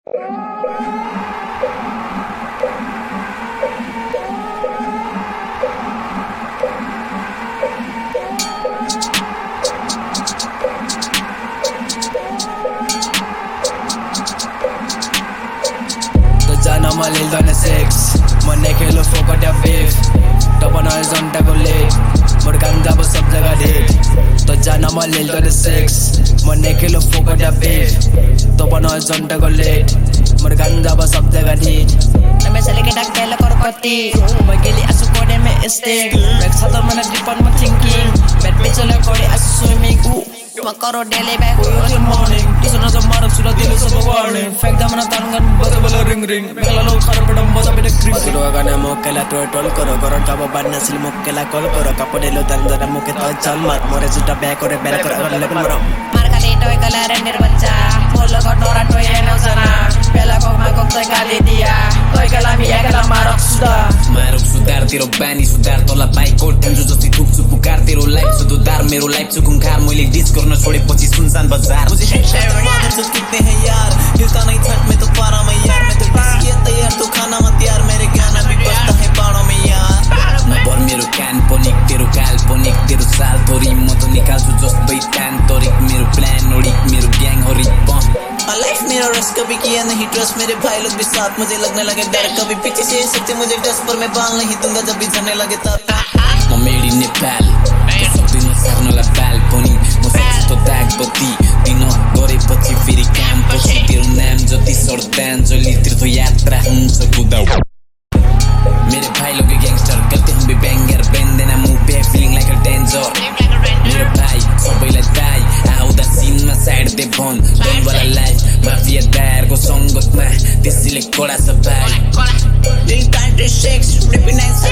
Mä liltainen sex Mä nekelo foka der wave Topan horisonta ko late Mor ganda bo sab jaga date To jana ma liltainen sex Mä nekelo foka der wave Topan horisonta ko late Mor ganda bo sab jaga date Name sali kita kela korpati Mä geli asu kode me instinct Back satu mana deep on my thinking Bad bitch ole kode asu swimming Mä karo daily back Good morning Isana sa marap sudah dili sa warning Fake da mana tangan bata bala ring ring Megala lo khara padam bata beda cream Patuwa gana mokela tol karo Goron kaba badna sil mokela kol karo Kapode lo dandana moke to chal mat More sudah back ore bela karo agar level maro Marka dito kala render bacha Molo ko nora toy eno sana Bela ko magok toy kali dia Toy kala mi kala marok sudah Marok sudar tiro bani sudar tola pai कोट कंजू जस्ती थुक्छु पुकार तेरो life सुधार मेरो life चुकुंकार मैले dish गर्न छोडेपछि सुनसान बजार मुझे से कितने हैं यार हिलता नहीं छत में तो पारा में यार मैं तो किसी तैयार तो खाना मत यार मेरे गाना भी बजता है बाणों में यार नबर मेरो काल्पनिक तेरो काल्पनिक तेरो साल थोरी म त निकाल्छु जस्तै तान्तरिक मेरो प्लान ओडिक मेरो ग्याङ हरिक लाइफ मेरा रस कभी किया नहीं ट्रस्ट मेरे भाई लोग भी साथ मुझे लगने लगे डर कभी पीछे से सकते मुझे डस पर मैं बाल नहीं दूंगा जब भी झरने लगे तब म मेड इन नेपाल सक्दिन सर्नलाई बाल पनि म सक्छु त दागबत्ती दिन गरेपछि फेरि काम पछि तेरो नाम जति श्रद्धाञ्जलि तीर्थ यात्रा हुन्छ कुदा मेरे भाई लोग गैंगस्टर करते हम भी बैंगर बेन्दैन मुभे फिलिङ लाइक अ डेन्जर मेरो भाइ सबैलाई दाइ आउँदा सिनमा साइड दे भन डनवाला लाइफ माफिया दायरको सङ्गतमा त्यसैले कडा छ भाइ दिल कान्ट्री सेक्स रिपिनाइस